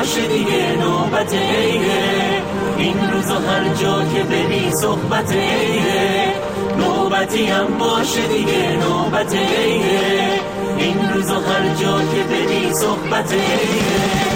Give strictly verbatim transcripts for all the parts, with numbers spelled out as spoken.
باشه دیگه نوبت عیده، این روزا هر جا که بری صحبت عیده، نوبتی هم باشه دیگه نوبت عیده، این روزا هر جا که بری صحبت عیده.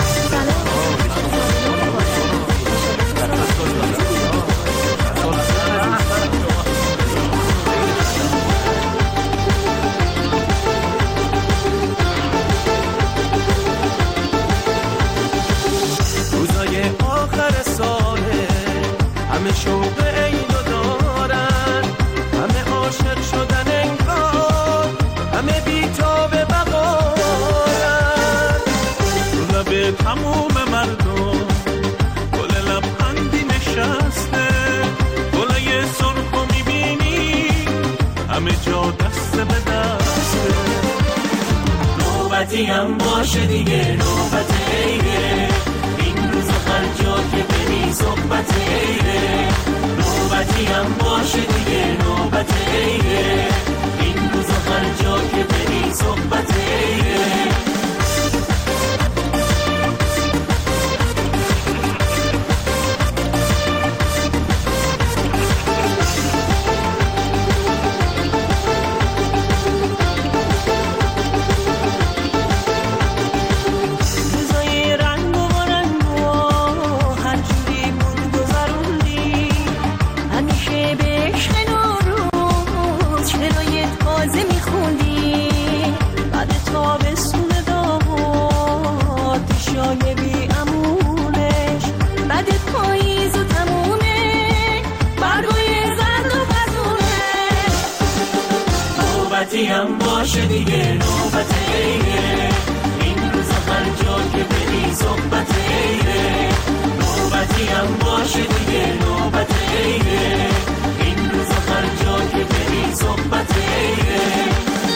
همه شوق عیدو دارن، همه عاشق شدن انگار، همه بی‌تاب بقارن. رو لب تموم مردم گل لبخندی نشسته، گلای سرخو میبینی همه جا دست به دسته. نوبتی هم باشه دیگه نوبت عیده، این روزا هر جا که بری صحبت عیده، نوبتی هم باشه دیگه نوبت عیده، این روزا هر جا که بری صحبت عیده. نوبتی هم باشه دیگه نوبت عیده، این روزا هر جا که بری صحبت عیده، نوبتی هم باشه دیگه نوبت عیده، این روزا هر جا که بری صحبت عیده.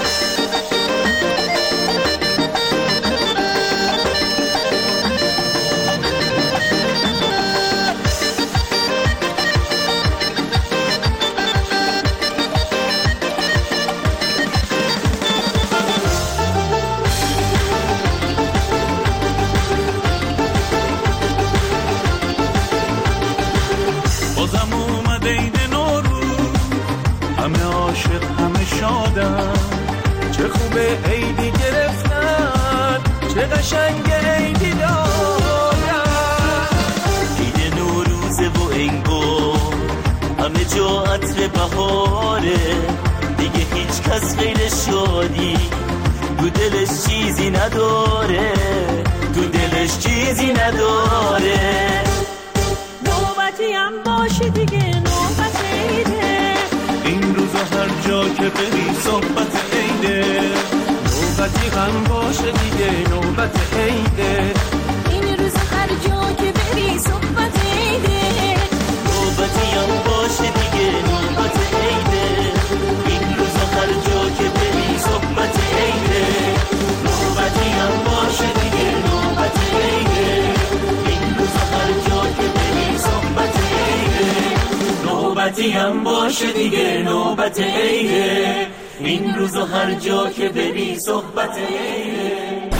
چه خوبه عیدی گرفتن، چه قشنگ عیدی دادن. عید نوروزه و انگار همه جا عطر بهاره، دیگه هیچ کس غیر شادی تو دلش چیزی نداره، تو دلش چیزی نداره. نوبتی هم باشه دیگه نوبت عیده، این روزا هر جا که بری صحبت عیده، نوبتی هم باشه دیگه نوبت عیده، این روزا هر جا که بری صحبت عیده، نوبتی هم باشه دیگه نوبت عیده، این روزا هر جا که بری صحبت عیده، نوبتی هم باشه دیگه نوبت عیده، این روزا هر جا که بری صحبت عیده، نوبتی هم باشه دیگه نوبت عیده، این روزا هر جا که بری صحبت عیده.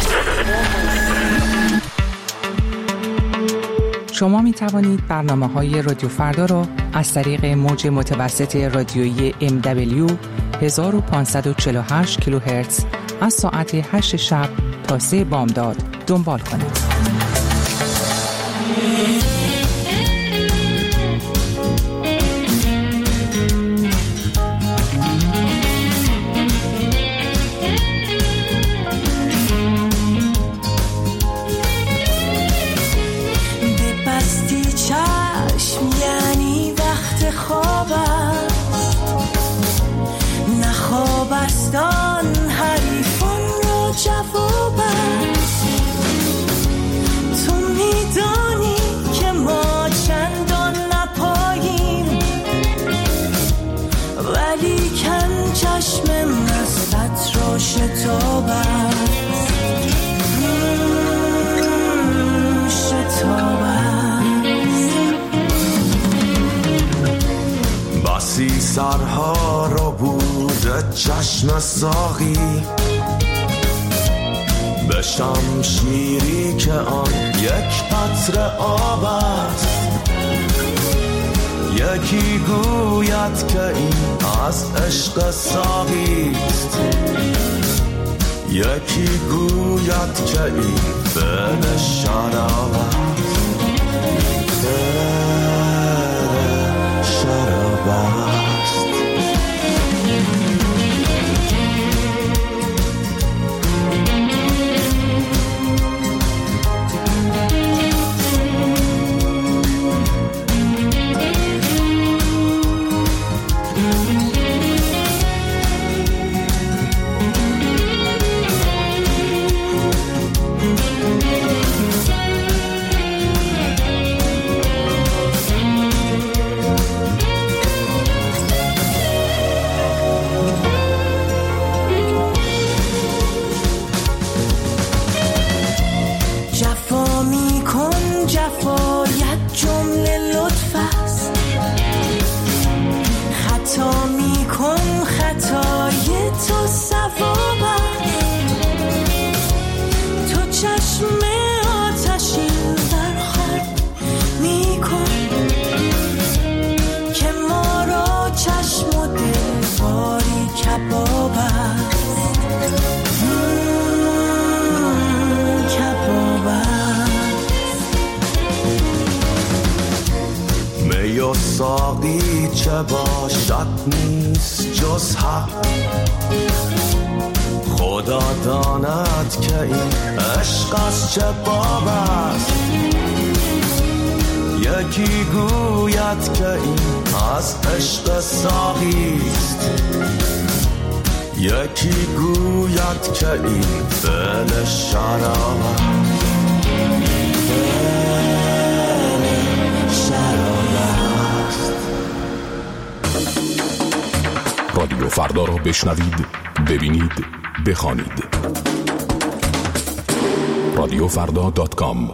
شما می توانید برنامه‌های رادیو فردا را از طریق موج متوسط رادیویی ام دبلیو هزار و پانصد و چهل و هشت کیلوهرتز از ساعت هشت شب تا سه بامداد دنبال کنید. بسی سرها رو بوده چشم ساقی، بشم شیری که آن یک قطره آب است. یکی گوید که این از عشق ساقیست، یکی گوید که این فعل شراب است، فعل شراب است. ساقی چه باشد نیست جز حق، خدا داند که این عشق از چه باب است. یکی گوید که این از عشق ساقیست، یکی گوید که این فعل شراب است، فعل شراب است. رادیو فردا را بشنوید، ببینید، بخوانید. رادیو فردا دات کام.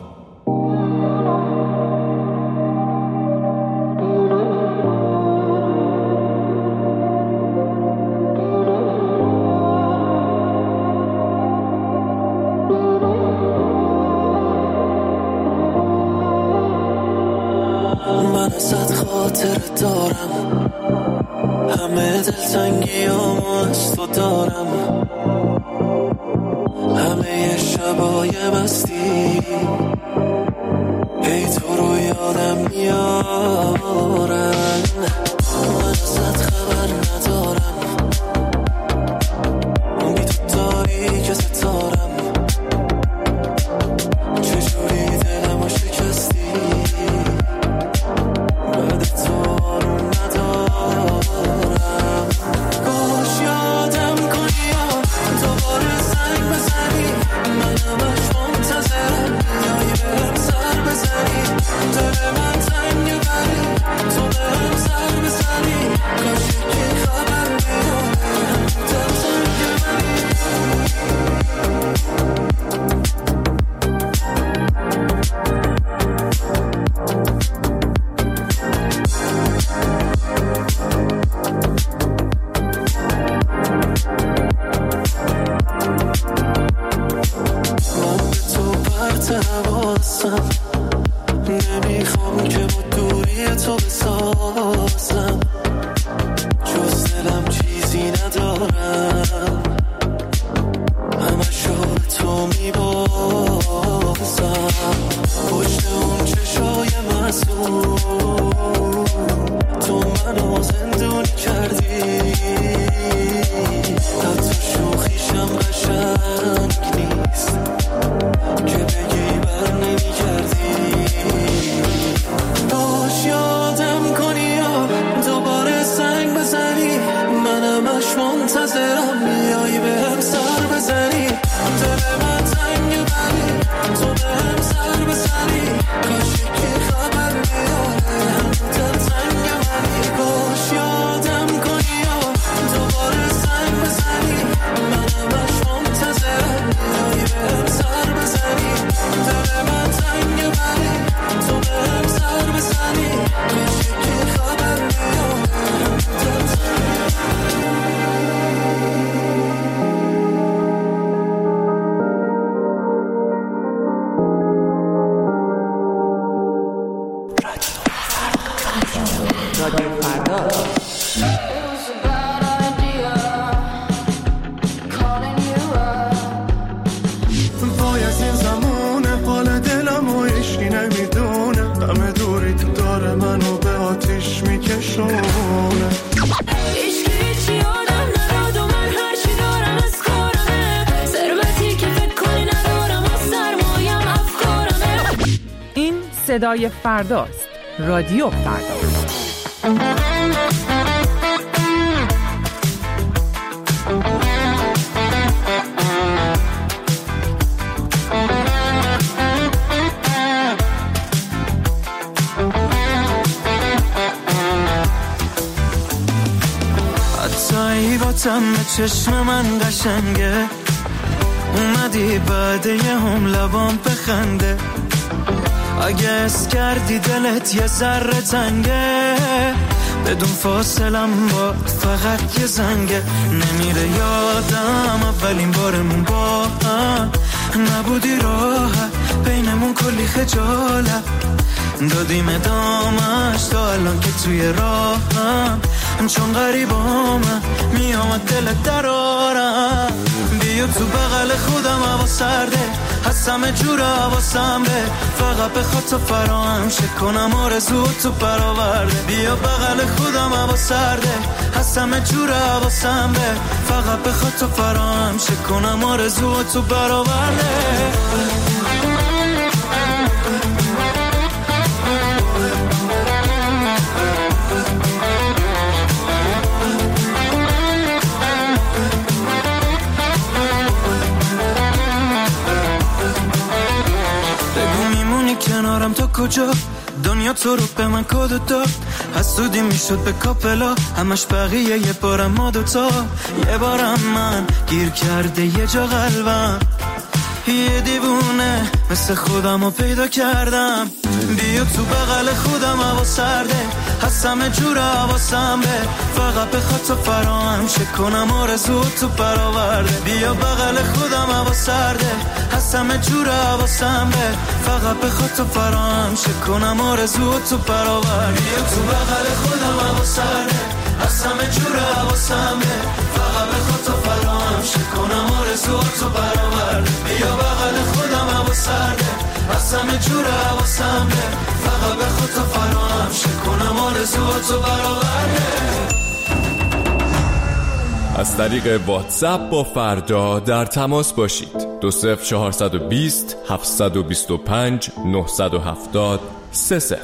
من ازت خاطر دارم، همه دلتنگیام از تو دارم، همه شبای مستی ای تو رو یادم میارن. من ازت خبر ندارم، بی تو تاریک ستارم، چجوری دلمو شکستی، بعد تو آروم ندارم. کاش یادم کنی یا دوباره زنگ بزنی، منم اش منتظرم بیایی بهم سر بزنی، دل من تنگ بری تو بهم سر بزنی، کاش یکی خبر بیاره دل تنگ بری. نمیخوام که با دوری تو بسازم، جز دلم چیزی ندارم، همشو تو میبازم. پشت اون چشای معصوم تو منو زندونی کردی، حتی شوخیشم قشنگ نیست که بگی بر نمی کردی. باش یادم کنی یا دوباره زنگ بزنی، منم اش منتظرم بیایی بهم سر بزنی، دل من تنگ بری تو بهم سر بزنی، کاش یکی خبر بیاره دل تنگ بری. باش یادم کنی یا دوباره زنگ بزنی، منم اش منتظرم بیایی بهم سر بزنی، دل من تنگ بری تو بهم سر بزنی، کاش یکی خبر بیاره دل تنگ بری. نشونه. عشق هیچی آدم نداد و من هرچی دارم از کارمه، ثروتی که فکر کنی ندارم و سرمایم افکارمه. این صدای فرداست. رادیو فردا. حتی با تم چشم من قشنگه، اومدی بعد یه هم لبام بخنده. اگه اس کردی دلت یه ذره تنگه، بدون فاصلم با فقط یه زنگه. نمیره یادم اولین بارمون با هم، نبودی راحت بینمون کلی خجالت، دادیم ادامش تا الان که توی راهم. چون غریبامم میامد دلت درارم، بیا تو بغل خودم هوا سرده، هستم جور حواسم به فقط به خود تو فراهم شه کنم آرزو تو برآورده. بیا بغل خودم هوا سرده، هستم جور حواسم به فقط به خود تو فراهم شه کنم آرزو تو برآورده. کنارم تا کجا دنیا تو رو به من کد داد، حسودی میشد به کاپلا همش بقیه یه بارم ما دوتا، یه بارم من گیر کرده یه جا قلبم، یه دیوونه مثل خودم رو پیدا کردم. بیا تو بغل خودم هوا سرده، هستم جور حواسم به فقط به خود تو فراهم شه کنم آرزو تو برآورده. بیا بغل خودم هوا سرده، هستم جور حواسم به فقط به خود تو فراهم شه کنم آرزو تو برآورده. بیا تو بغل خودم هوا سرده، هستم جور حواسم به فقط به خود تو فراهم شه کنم آرزو تو برآورده. بیا بغل خودم هوا سرده، هستم جور حواسم به فقط به خود تو فراهم شه کنم آرزو تو برآورده. از طریق واتساپ با فردا در تماس باشید. دو صفر چهارصد و بیست هفتصد و بیست و پنج نهصد و هفتاد سه صفر.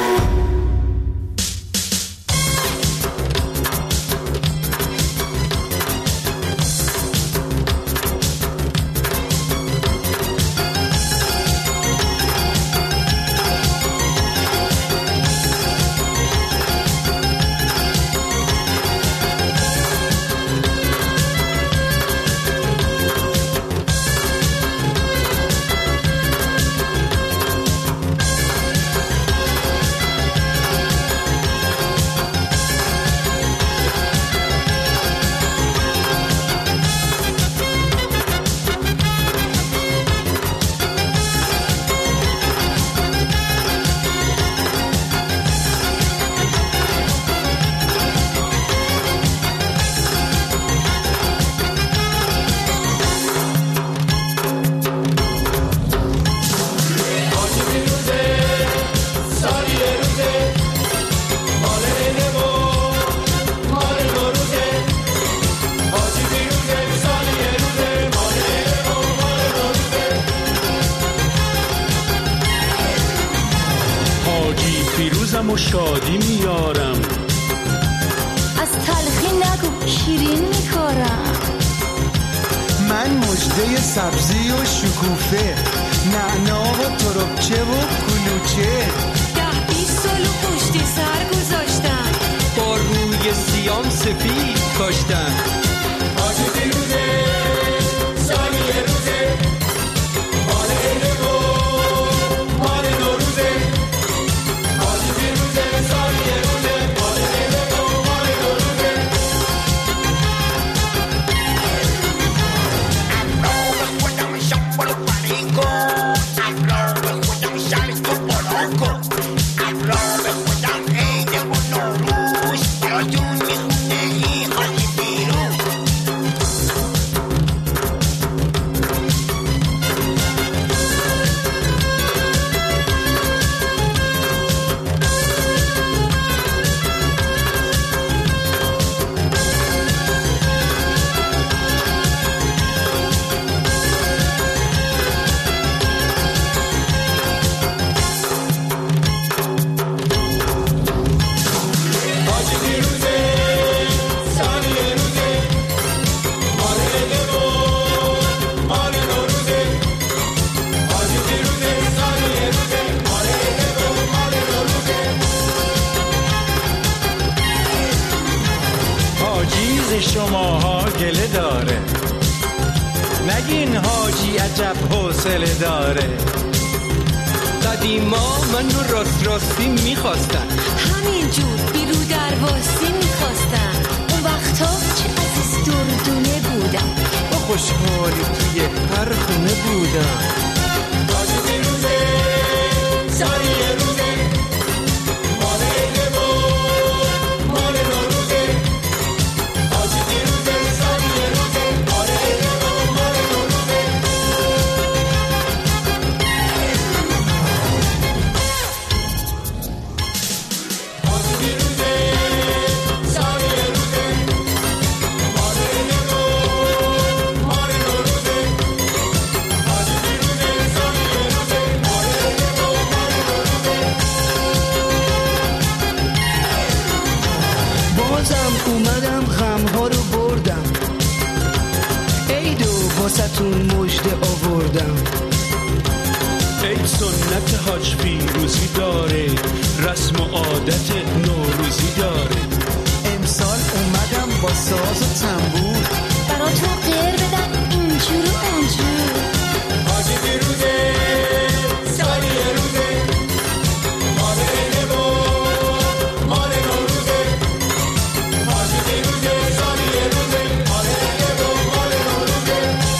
و شادی میارم، از تلخی نگو شیرین میکارم. من مژده سبزی و شکوفه، نعنا و تربچه و کلوچه، ده بیست سالو پشت سر گذاشتم، با روی سیام سفید کاشتم. آجی بیروزه سالی روزه، مال اینه و مال نوروزه. آجی بیروزه سالی روزه، مال اینه و مال نوروزه. Hablo de cuenta me llamo los palicos, hablo de cuenta me sales tu poloco, hablo de cuenta me de buenos luz, pero yo me junté y jale pirú. شماها گله داره، نگین حاجی عجب حوصله داره. قدیما منو راست راستی میخواستن، همینجور بیرو درواسی میخواستن. اون وقتا چه عزیز دردونه بودم، با خوشحالی توی هر خونه بودم. حاجی بیروزه ساری روزه، مال عیده و مال نوروزه. حاجی بیروزه ساری روزه، مال عیده و مال نوروزه. حاجی بیروزه ساری روزه، مال عیده و مال نوروزه. حاجی بیروزه ساری روزه، مال عیده و مال نوروزه. بازم اومدم غمها رو بردم، عیدو واسه‌تون مژده آوردم. عید سنت حاج پیروزی داره، رسم و عادت نوروزی داره. امسال اومدم با ساز و تنبور، براتون غیر بدن اینجور و اونجور. حاجی بیروزه ساری روزه، مال عیده و مال نوروزه. حاجی بیروزه ساری روزه، مال عیده و مال نوروزه.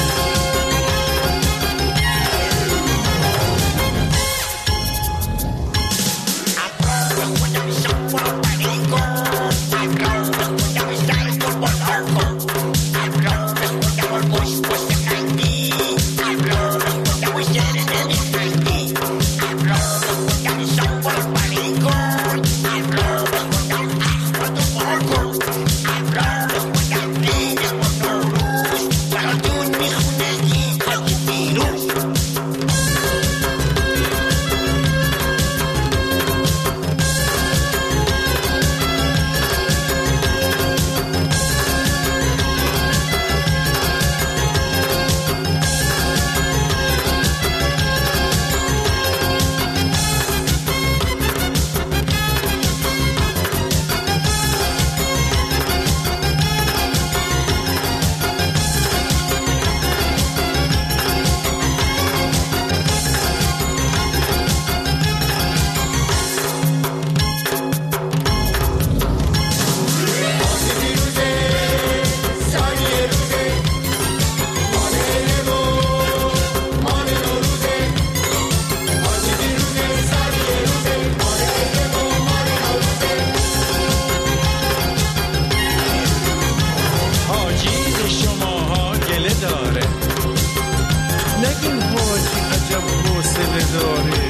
نگین حاجی عجب حوصله داره،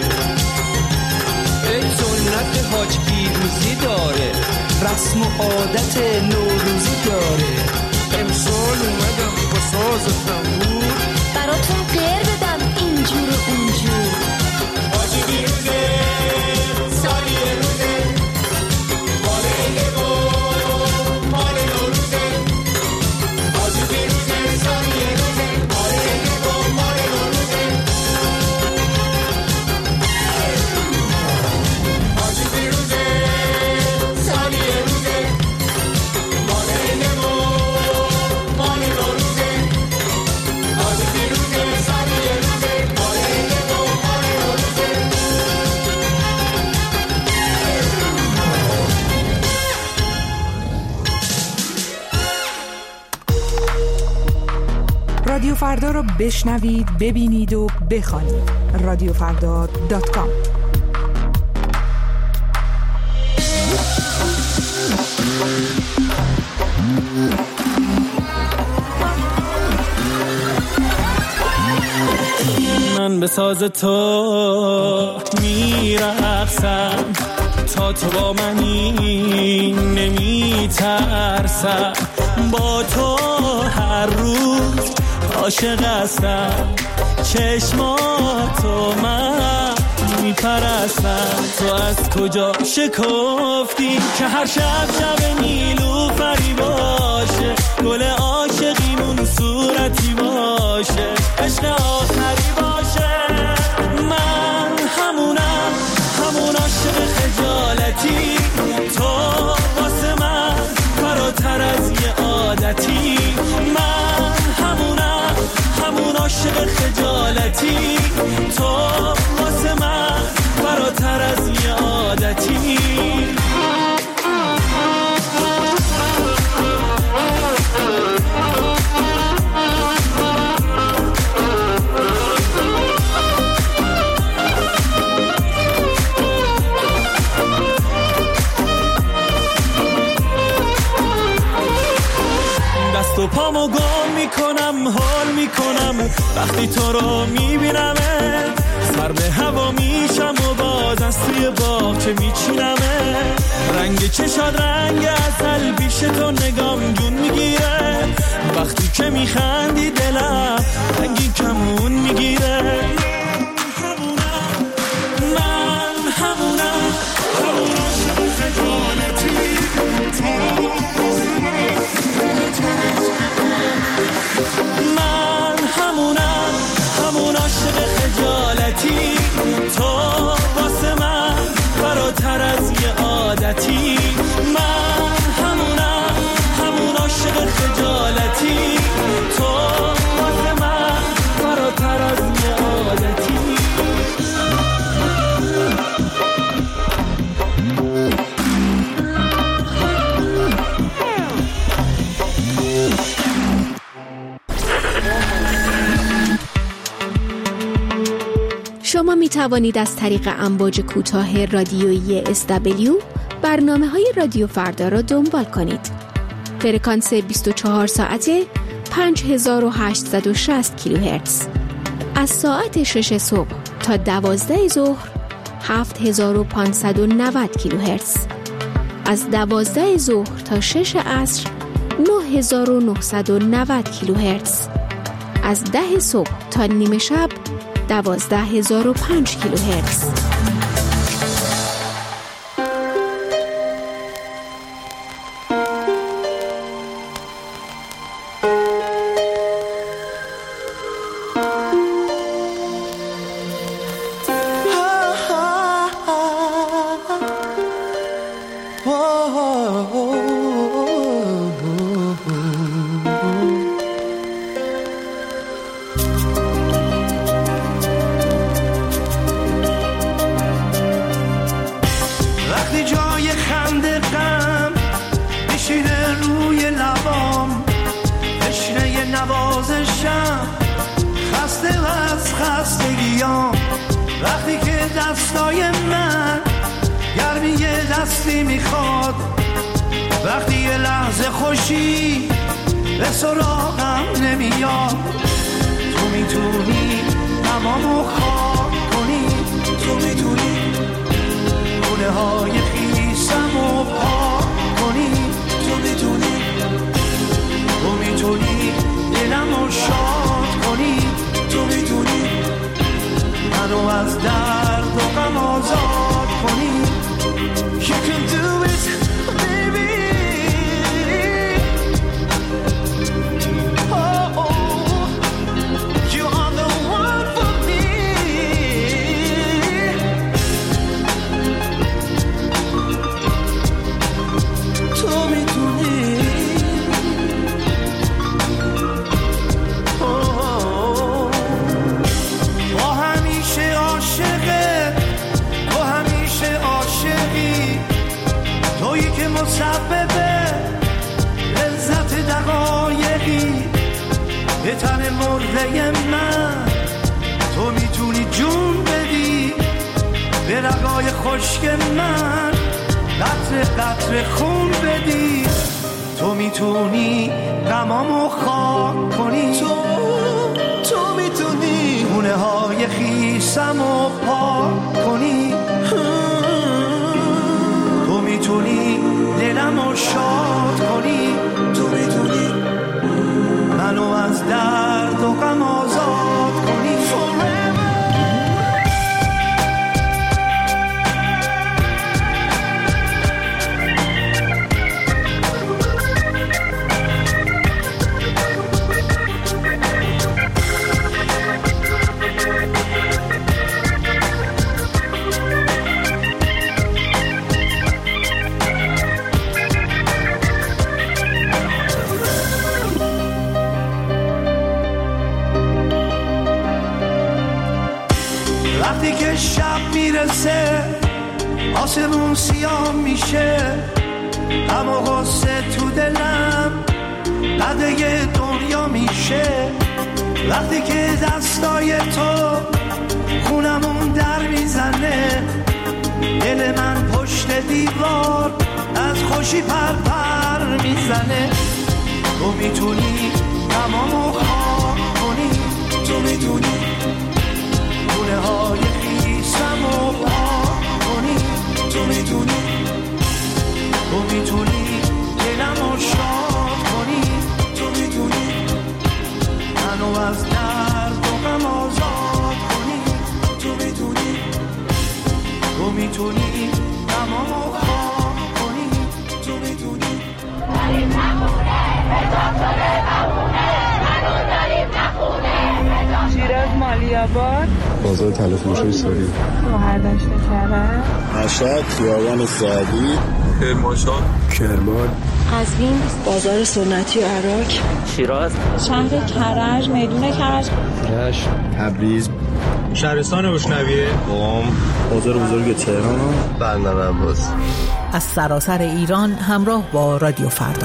عید سنت حاج پیروزی داره، رسم و عادت نوروزی داره. امسال اومدم با ساز و تنبور، براتون غیر بدن اینجور و اونجور. حاجی بیروزه ساری روزه، مال عیده و مال نوروزه. حاجی بیروزه ساری روزه، مال عیده و مال نوروزه. حاجی بیروزه ساری روزه، مال عیده و مال نوروزه. حاجی بیروزه ساری روزه، مال عیده و مال نوروزه. رادیو فردا رو بشنوید، ببینید و بخوانید. رادیو فردا دات کام. من به ساز تو میرقصم، تا تو با منی نمیترسم. با تو هر روز عاشق هستم، چشماتو من میپرستم. تو از کجا شکفتی که هر شب شب نیلوفری باشه، گل عاشقیمون صورتی باشه، عشق آخری باشه. من همونم، همون عاشق خجالتی، تو واسه من فراتر از یه عادتی. دست و پامو گم میکنم، حال میکنم وقتی تو رو میبینمه، سر به هوا میشم و باز از توی باغچه میچینمه، رنگ چشات رنگ عسل پیش تو نگام جون میگیره، وقتی که میخندی دلم رنگی کمون میگیره. من همونم همون عاشق خجالتی، من همونم همون عاشق خجالتی، تو واسه من فراتر از یه عادتی، من همونم همون عاشق خجالتی، تو واسه من فراتر از یه عادتی. شما می توانید از طریق امواج کوتاه رادیویی اس دبلیو برنامه های رادیو فردا را دنبال کنید. فرکانس بیست و چهار ساعته پنج هزار و هشتصد و شصت کیلوهرتز. از ساعت شش صبح تا دوازده ظهر هفت هزار و پانصد و نود کیلوهرتز. از دوازده ظهر تا شش عصر نه هزار و نهصد و نود کیلوهرتز. از ده صبح تا نیمه شب دوازده هزار و پنج کیلوهرتز. وقتی که دستای من گرمی دستی میخواد، وقتی یه لحظه خوشی به سراغم نمیاد، تو میتونی تمامو خاک کنی، تو میتونی گونه های خیسمو پاک کنی، تو میتونی تو میتونی دلمو شاد کنی، تو میتونی منو از درد و غم آزاد کنی. You can do it, baby. Oh, oh, you are the one for me. تو میتونی مسببه لذت دقایقی به تن مرده من، تو میتونی جون بدی به رگای خشک من، قطره قطره خون بدی، تو میتونی غمامو خاک کنی، تو تو میتونی خونه های خیسمو پاک کنی، تو میتونی دلمو شاد کنی، تو میتونی منو از درد و غم آزاد کنی. وقتی که شب میرسه آسمون سیاه میشه، غم و غصه تو دلم قده دنیا میشه، وقتی که دستای تو خونمون در میزنه، دل من پشت دیوار از خوشی پر پر میزنه، تو میتونی تمامو خواب کنی، تو میتونی گونه های خیسمو پاک کنی، تو میتونی تو میتونی دلمو شاد کنی، تو میتونی منو از درد و غم آزاد کنی، تو میتونی تو میتونی تمامو خواب کنی، تو میتونی داریم نخونه حساب شده بمونه، هنوز داریم نخونه. شیراز مالیاباد، بازار تلفروشی ساری، شهردشت کرج، مشهد خیابان سعدی، کرمانشاه، کرمان، قزوین، بازار سنتی و عراق، شیراز، شهر کرج، میدون کرج، رشت، تبریز، شهرستان بوشنویه، قم، بازار بزرگ تهران، بندر عباس. از سراسر ایران همراه با رادیو فردا.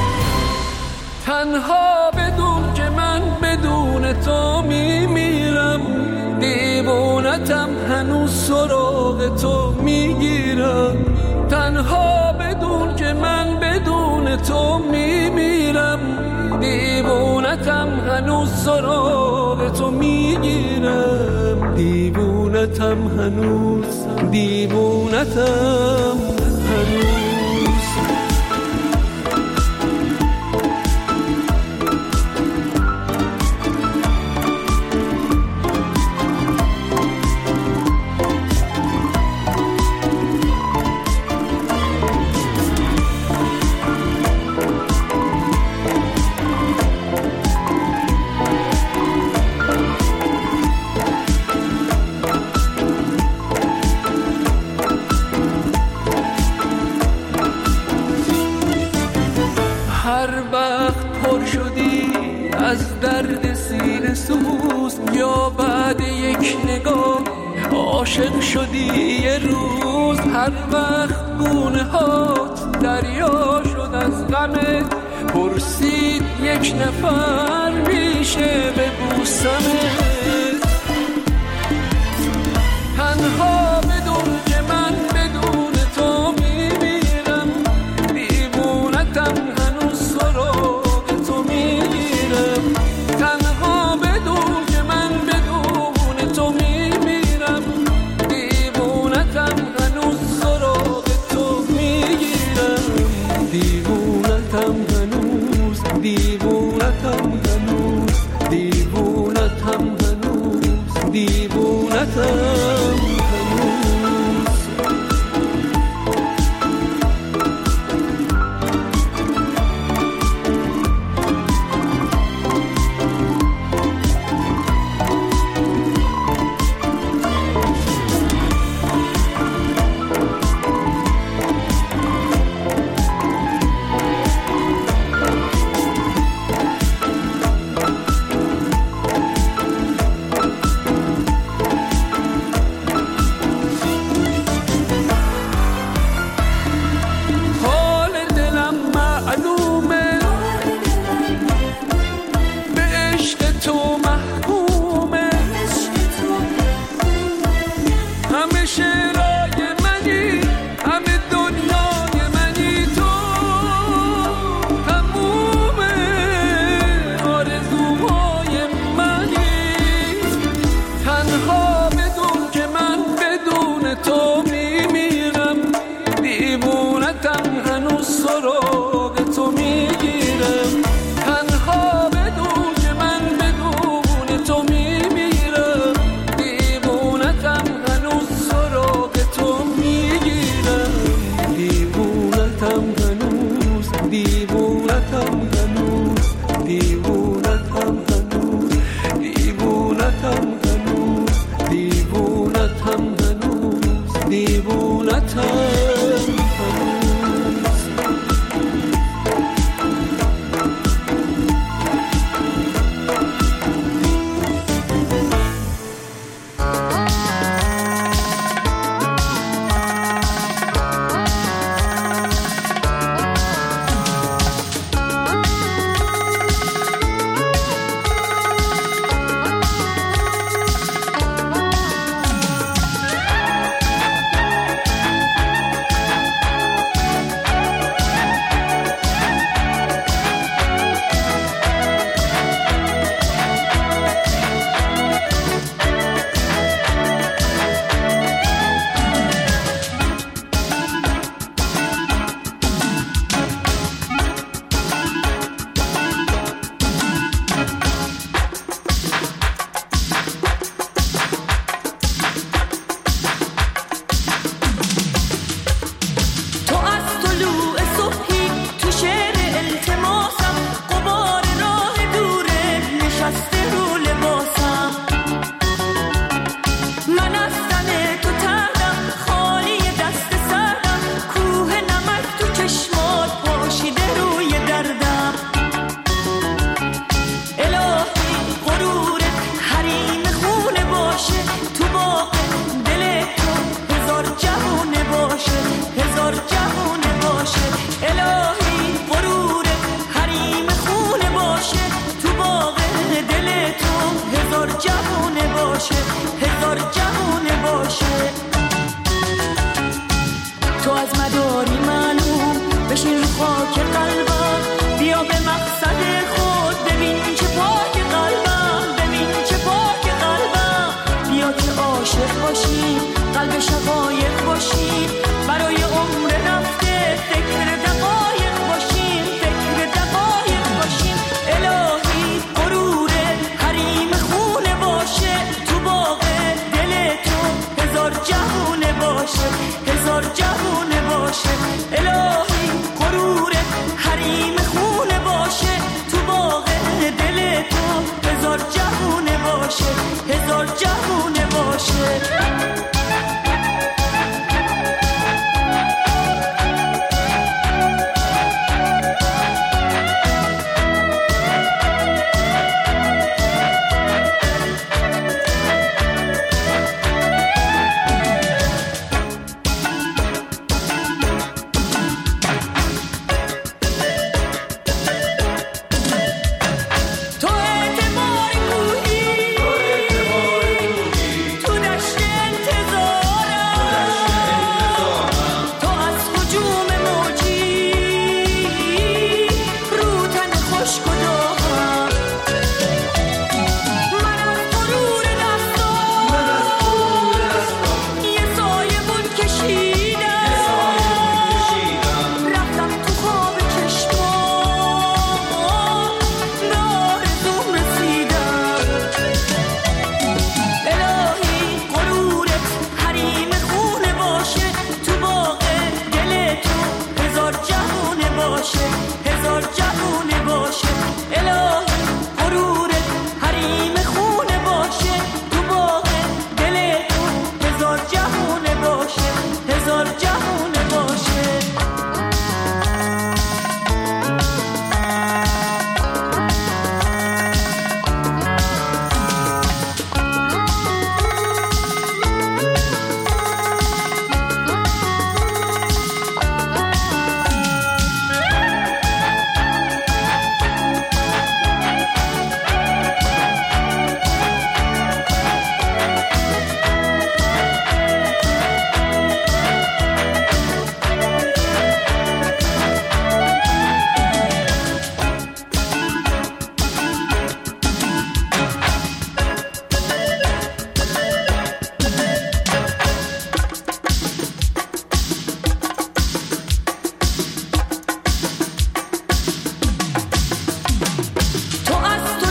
تنها بدون که من بدون تو میمیرم، دیوونتم هنوز سراغ تو میگیرم. تنها بدون که من بدون تو میمیرم، دیوونتم هنوز سراغ تو میگیرم. دیوونتم هنوز، دیوونتم هنوز. هر وقت پر شدی از درد سینه سوز، یا بعد یک نگاه عاشق شدی یه روز. هر وقت گونه هات دریا شد از غمت، پرسید یک نفر میشه ببوسمت. تنها بدون که من بدون تو میمیرم، دیوونتم هنوز سراغ تو میگیرم. تنها بدون که من بدون تو میمیرم، دیوونتم هنوز سراغ تو میگیرم. دیوونتم هنوز، دیوونتم هنوز، دیوونتم هنوز.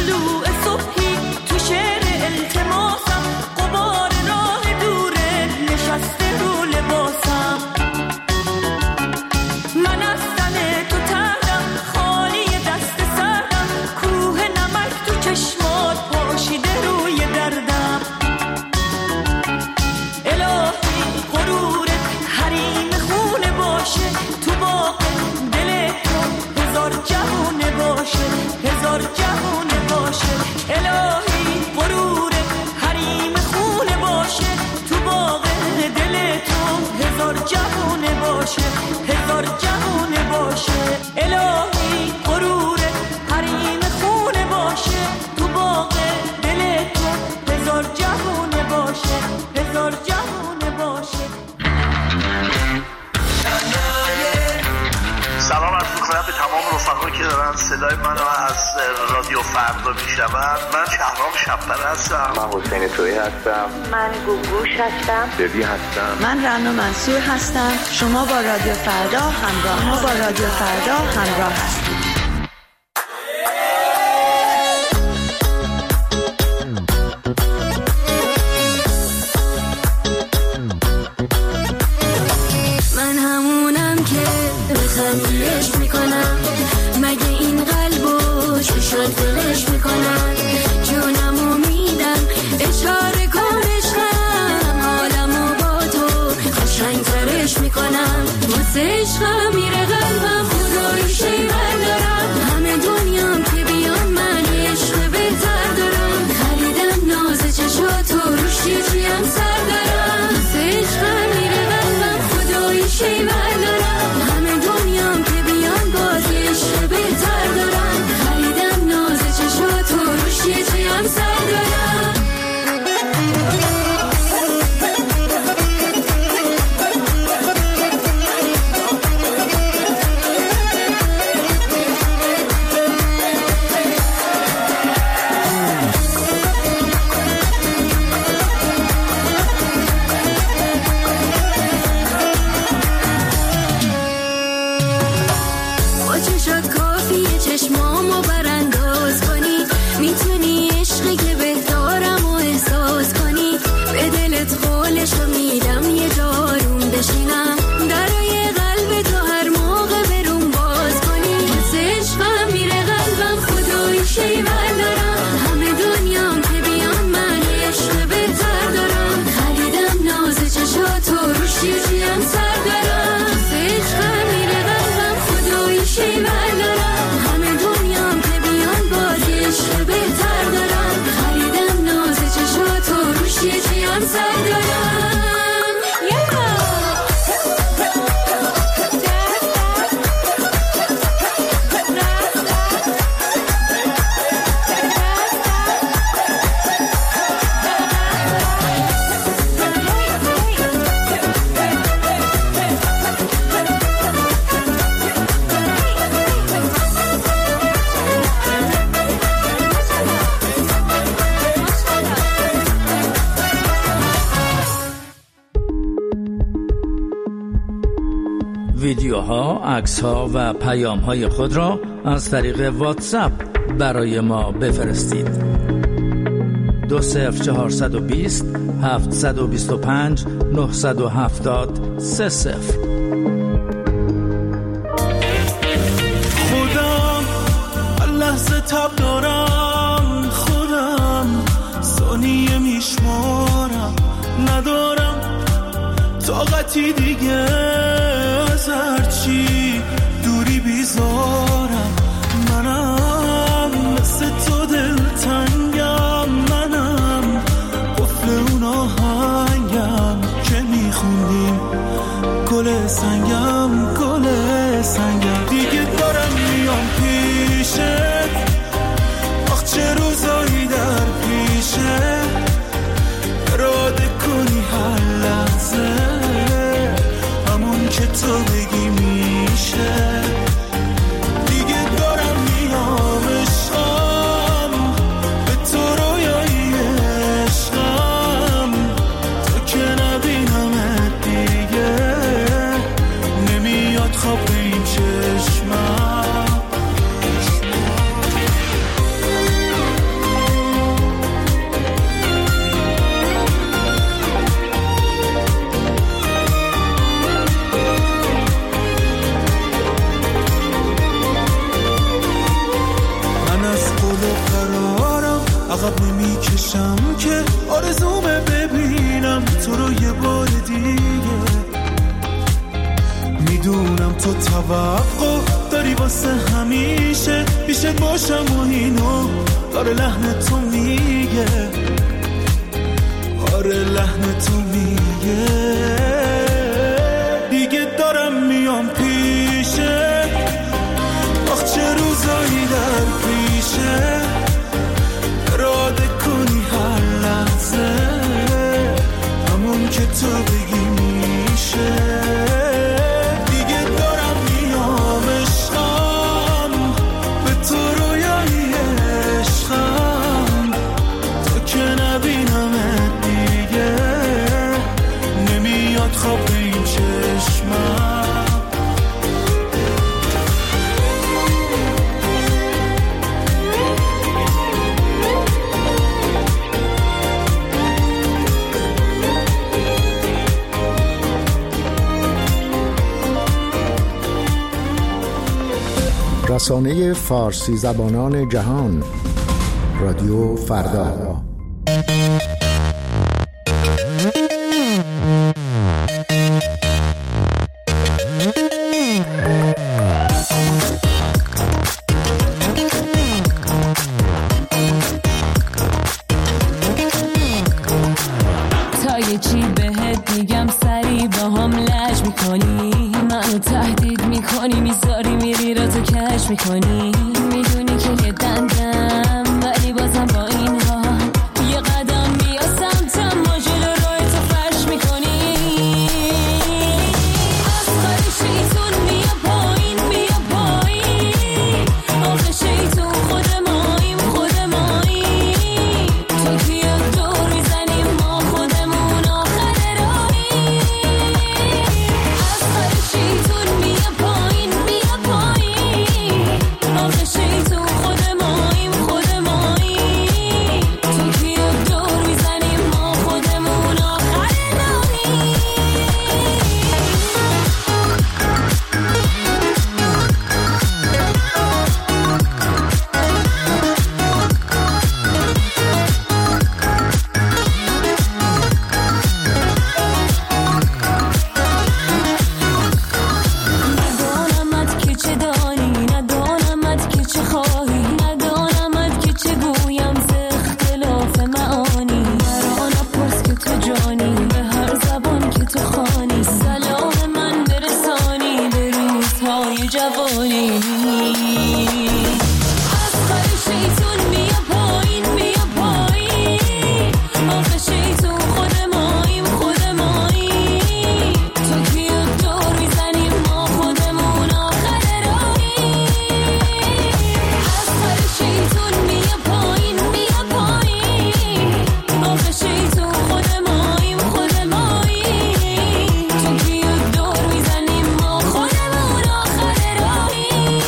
طلوع صبحی تو شعر التماسم غبار راه دوره نشسته رو لباسم من از تن تو تردم خالی دست سردم کوه نمک تو چشمات پاشیده روی دردم الهی غرورت حریم خونه باشه تو باغ دل تو هزار جهونه باشه هزار جهونه باشه الهی غرورت حریم خونه باشه تو باغ دل تو هزار جهونه باشه هزار جهونه باشه الهی غرورت حریم خونه باشه تو باغ دل تو هزار جهونه باشه هزار جهونه باشه. سلام عرض می‌کنم به تمام رفقایی که دارن صدای منو از رادیو فردا میشنون. من شهرام شب‌پره هستم. من حسین تویی هستم. من گوگوش هستم. ببی هستم. من رنا منصور هستم. شما با رادیو فردا همراه ما با رادیو فردا همراه هستید. من همونم که بخندیش میکنم مگه این قلبو چشات دلش میکنم جونمو میدم اشاره کن عشقم حالمو با تو قشنگترش میکنم واسه عشقم میره قلبم خدای شیون دارم همه دنیام که بیان من عشق بهتر دارم خریدم ناز چشاتو روش یه چیم سر دارم واسه عشقم میره قلبم خدای شیون دارم همه دنیام که بیان باز عشق بهتر دارم خریدم ناز چشاتو روش یه چیم سر دارم با چشات کافیه چشمامو برانداز کنی میتونی عشقی که بهتارم و احساس کنی به دلت قولشو میدم یه جارون بشینم درای قلب تو هر موقع برون باز کنی واسه عشقم میره قلبم خدای شیون دارم همه دنیام که بیان من عشق بهتر دارم خریدم ناز چشاتو روش یه چیم سر دارم واسه عشقم میره قلبم خدای شیون دارم همه دنیام که بیان باز عشق بهتر دارم خریدم ناز چشاتو روش یه چیم سر دارم ویدیوها، عکس‌ها و پیام‌های خود را از طریق واتساپ برای ما بفرستید. دو صفر چهارصد و بیست هفتصد و بیست و پنج نهصد و هفتاد سه صفر. خودم لحظه تب دارم خودم ثانیه میشمارم ندارم طاقتی دیگه از هرچی دوری بیزارم منم مثل تو دلتنگم منم قفل اون آهنگم که میخوندیم گل سنگم گل سنگم دیگه دارم میام پیشه آخ چه روزایی در پیشه اراده کنی هر لحظه همون که تو بگی میشه دیگه دارم میام عشقم به تو رویایی عشقم تو که نبینم دیگه نمیاد خواب به این چشمم عقب نمی کشم که آرزومه ببینم تو رو یه بار دیگه. میدونم تو توقع داری واسه همیشه پیشت باشم و اینو داره لحن تو میگه، آره لحن تو میگه. دیگه دارم میام پیشه، آخ چه روزایی در پیشه، اراده کنی هر لحظه همون که تو بگی میشه. دیگه دارم میام عشقم به تو رویایی عشقم، تو که نبینمت دیگه نمیاد خواب به این چشمم. رسانه فارسی زبانان جهان رادیو فردا. تا یه چی بهت میگم سری با هم لج میکنی، منو تهدید میکنی، میذاری میری را تو کش میکنی. میدونی که یه دندم ولی بازم با این ها یه قدم بیا سمتم، ما جلو روی تو فرش میکنی. از خواهی شیطون بیا پایین بیا پایین، آخه شیطون خود ماییم خود ماییم، تو که یک دور میزنیم ما خودمون آخر راهیم. از خواهی شیطون بیا پایین بیا پایین، آخه شیطون خود ماییم خود ماییم، تو که یک دور میزنیم ما خودمون آخر راهیم. ندانمت که چه دانی، ندانمت که چه خواهی، ندانمت که چه گویم ز اختلاف معانی. مرا نپرس که تو جانی، به هر زبان که تو خوانی، سلام من برسانی به روزهای جوانی. از خواهی شیطون بیا پایین بیا پایین، آخه شیطون خود ماییم خود ماییم، تو که یک دور میزنیم ما خودمون آخر راهیم. از خواهی شیطون بیا پایین بیا پایین، آخه شیطون خود ماییم خود ماییم، تو که یک دور میزنیم ما خودمون آخر راهیم.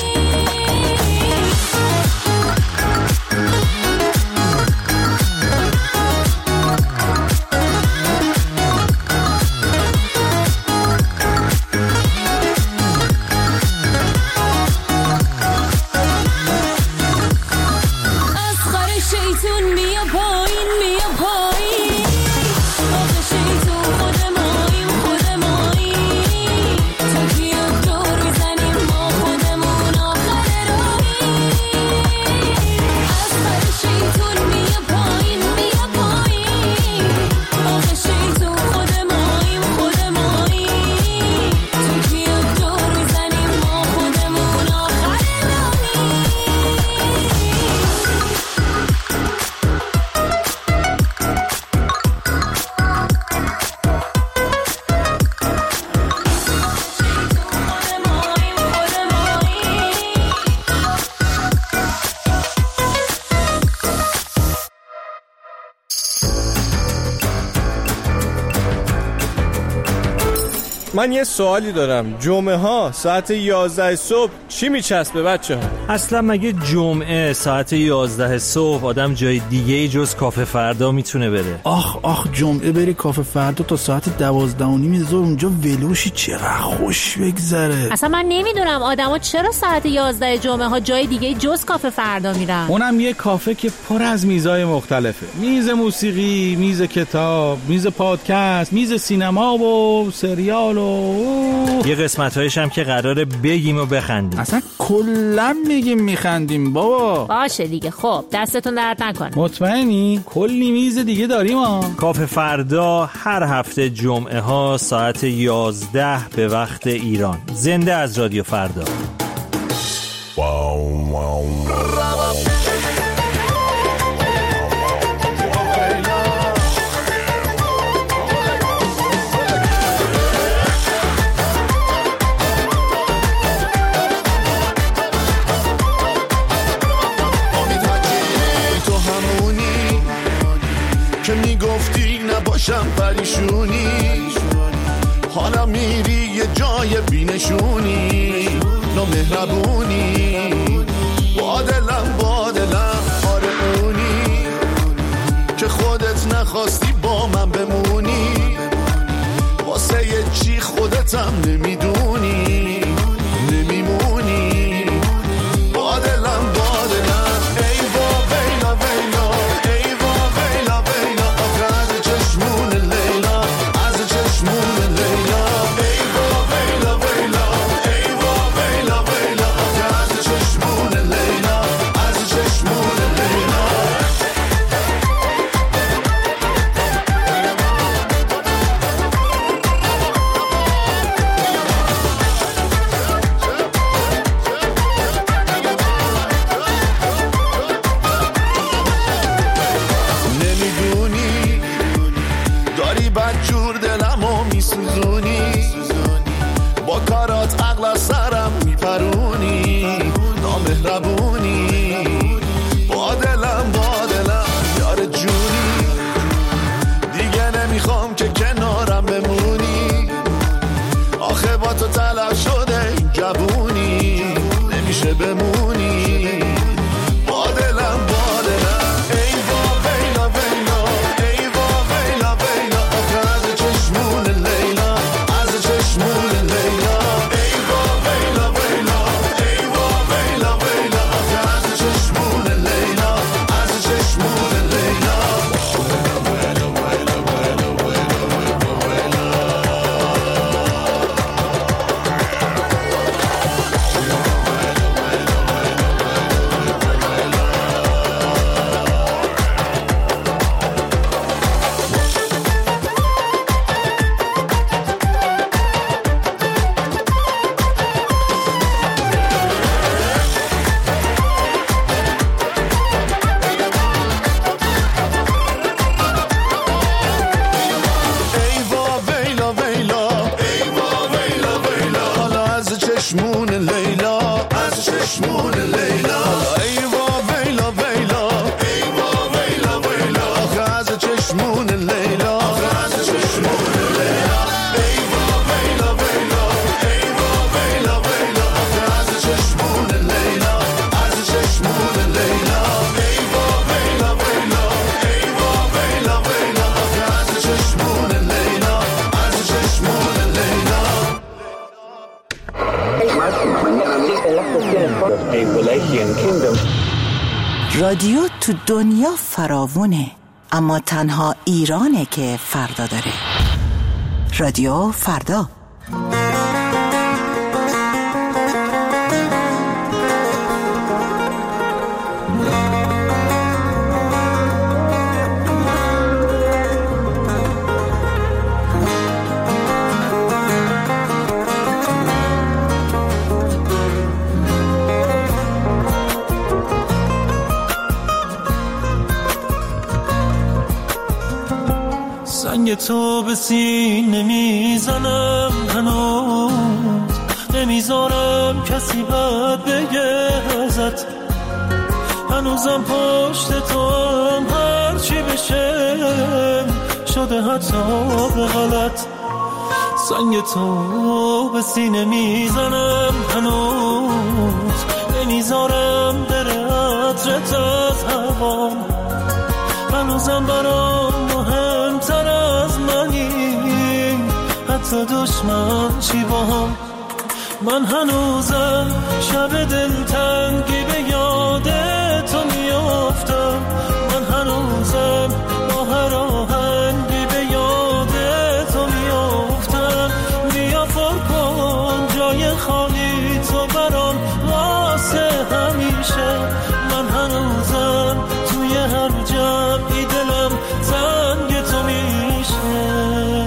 از خواهی شیطون بیا پایین بیا پایین، آخه شیطون خود ماییم خود ماییم، تو که یک دور میزنیم ما خودمون آخر راهیم. از خواهی شیطون بیا پایین بیا پایین، آخه شیطون خود ماییم خود ماییم، تو که یک دور میزنیم ما خودمون آخر راهیم. من یه سوالی دارم، جمعه ها ساعت یازده صبح چی میچسبه بچه ها؟ اصلا مگه جمعه ساعت یازده صبح آدم جای دیگه ای جز کافه فردا میتونه بره؟ آخ آخ جمعه بری کافه فردا تا ساعت دوازده و نیم ظهر اونجا ولوشی چقدر خوش بگذره. اصلا من نمیدونم آدما چرا ساعت یازده جمعه ها جای دیگه جز کافه فردا میرن. اونم یه کافه که پر از میزای مختلفه، میز موسیقی، میز کتاب، میز پادکست، میز سینما و سریال و یه قسمت‌هایش هم که قراره بگیم و بخندیم. اصلا کلا میگیم میخندیم بابا. باشه دیگه، خب دستتون درد نکنه. مطمئنی؟ کلی میز دیگه داریم ها. کافه فردا هر هفته جمعه ها ساعت یازده به وقت ایران. زنده از رادیو فردا. واو واو که میگفتی نباشم پریشونی، حالا میری یه جای بینشونی، نامهربونی، با دلم با دلم آره اونی که خودت نخواستی با من بمونی، واسه یه چی خودتم نمیدونی نمیمونی، با دلم با دلم ای با ویلا ویلا ای با ویلا ویلا آخه از چشمون لیلا از چشمون لیلا ای با ویلا ویلا ای با ویلا ویلا آخه از چشمون لیلا از چشمون لیلا. بدجور دلمو میسوزونی، با کارات عقل سرم میپرونی، نامهربونی، با دلم با دلم یار جونی، دیگه نمیخوام که کنارم بمونی، آخه با تو طلب شده این جوونی نمیشه بمونی، با دلم با دلم ای با ویلا ویلا ای با ویلا ویلا آخه از چشمون لیلا از چشمون لیلا ای با ویلا ویلا ای با ویلا ویلا آخه از چشمون لیلا از چشمون لیلا. چشمون لیلا از چشمون لیلا ای وا ویلا ویلا ای وا ویلا ویلا آخه از چشمون لیلا آخه از چشمون لیلا ای وا ویلا ویلا ای وا ویلا ویلا آخه از چشمون لیلا از چشمون لیلا ای وا ویلا ویلا ای وا ویلا ویلا آخه از چشمون لیلا از چشمون لیلا. رادیو تو دنیا فراوونه، اما تنها ایرانه که فردا داره. رادیو فردا. سنگ تو به سینه میزنم هنوز، نمیذارم کسی بد بگه ازت، هنوزم پشت تو هم هرچی بشه شده حتی به غلط. سنگ تو به سینه میزنم هنوز نمیذارم بره عطرت از هوام هنوزم برام مهمتر از منی حتی دشمن چی با هم من هنوزم شب دلتنگی به یاد تو میافتم من هنوزم با هر آهنگی به یاد تو میافتم بیا پر کن جای خالی تو برام واسه همیشه من هنوزم توی هر جمعی دلم تنگ تو میشه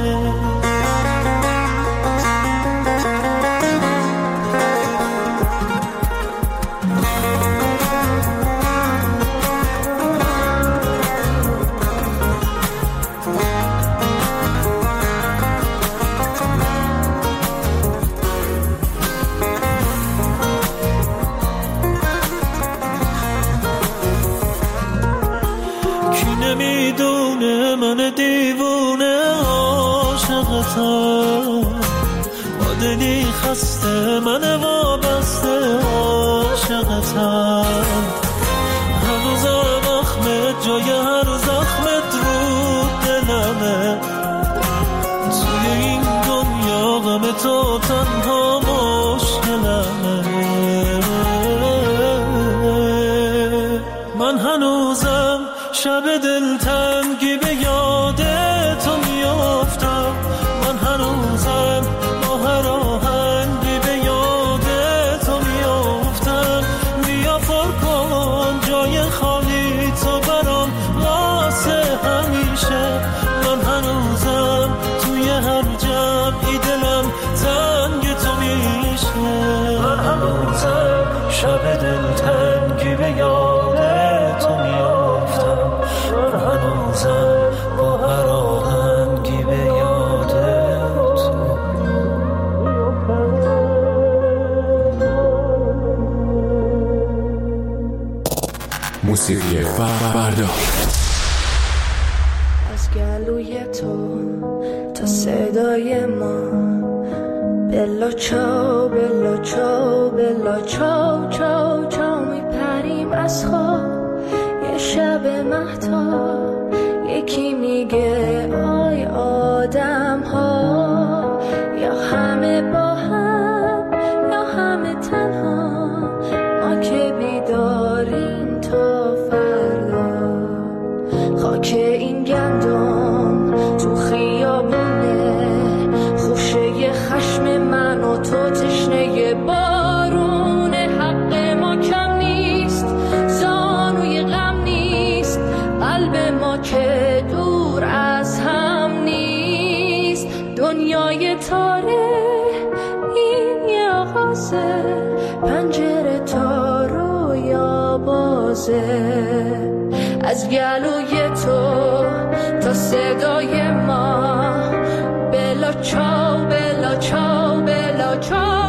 نمیدونه من دیوونه عاشقتم با دلی خسته من وابسته عاشقتم هنوزم اخمت جای هر زخمت رو دلمه توی این دنیا غم تو تنها مشکلمه من هنوزم شب دلتنگی به یاد تو میافتم من هنوزم با هر آهنگی به یاد تو میافتم بیا پر کن جای خالی تو برام واسه همیشه من هنوزم توی هر جمعی دلم تنگ تو میشه من هنوزم شب دلتنگی به یاد تو میافتم من هنوزم با هر آهنگی به یاد تو موسیقی فردا از گلوی تو تا صدای ما بلا چاو بلا چاو بلا چاو چاو چاو میپریم از خواب یه شب مهتاب یکی میگه آی آدم ها یا همه با هم یا همه تنها ما که بیداریم تا فردا خاک این گندم تو خیابونه خوشه خشم من و تو تشنه بارون حق ما کم نیست زانوی غم نیست قلب ما که دور از هم نیست دنیای تاره این یه آغازه پنجره تا رویا بازه از گلوی تو تا صدای ما بلا چاو بلا چاو بلا چاو